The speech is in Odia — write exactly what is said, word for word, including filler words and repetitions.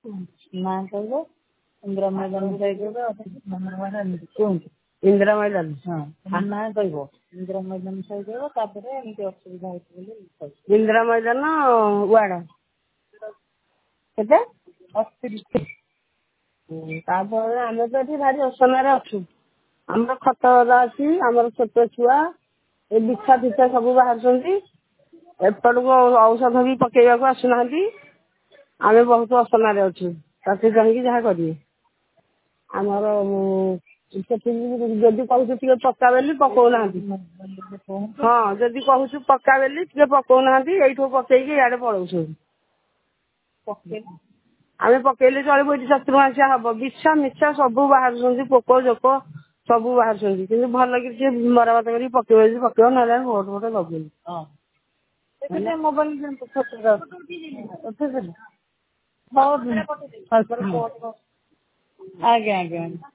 ନା କହିବ ଇନ୍ଦିରା ମଇଦାନ କହିବ କୁହନ୍ତୁ ଇନ୍ଦିରା ମଇଦାନ ହଁ ନା କହିବ ଇନ୍ଦିରା ମଇଦାନ କହିଦେବ ତାପରେ ଏମିତି ଅସୁବିଧା ହଉଛି ବୋଲି ଇନ୍ଦିରା ମଇଦାନ ୱାର୍ଡ କେତେ ଅଠତିରିଶ। ତାପରେ ଆମେ ତ ଏଠି ଭାରି ଅସନାରେ ଅଛୁ। ଆମର ଖତ ଗଦା ଅଛି ଆମର ଛୋଟ ଛୁଆ ଏ ବିଛା ଫିଛା ସବୁ ବାହାରୁଛନ୍ତି ଏପଟକୁ ଔଷଧ ବି ପକେଇବାକୁ ଆସୁନାହାନ୍ତି। ଆମେ ବହୁତ ଅସନାରେ ଅଛୁ ତାକୁ ଯାଇକି ଯାହା କରିବେ ଆମର ସେଠି ଯଦି କହୁଛୁ ଟିକେ ପକ୍କା ବେଲି ପକଉନାହାନ୍ତି। ହଁ ଯଦି କହୁଛୁ ପକ୍କା ବେଲି ଟିକେ ପକଉନାହାନ୍ତି ଏଇଠୁ ପକେଇକି ଇଆଡେ ପଳଉଛନ୍ତି। ଆମେ ପକେଇଲେ ଚଳିବ ଏଠି ଚତୁର୍ମାସିଆ ହବ ବିଛା ମିଛା ସବୁ ବାହାରୁଛନ୍ତି ପୋକ ଜୋକ ସବୁ ବାହାରୁଛନ୍ତି କିନ୍ତୁ ଭଲ କି ଟିକେ ମରାମତ କରିକି ପକେଇବ ଯଦି ପକେଇବ ନହେଲେ ଭୋଟ ଫୋଟ ଲଗେଇବୁ। ମୋବାଇଲ ଆଜ୍ଞା ଆଜ୍ଞା।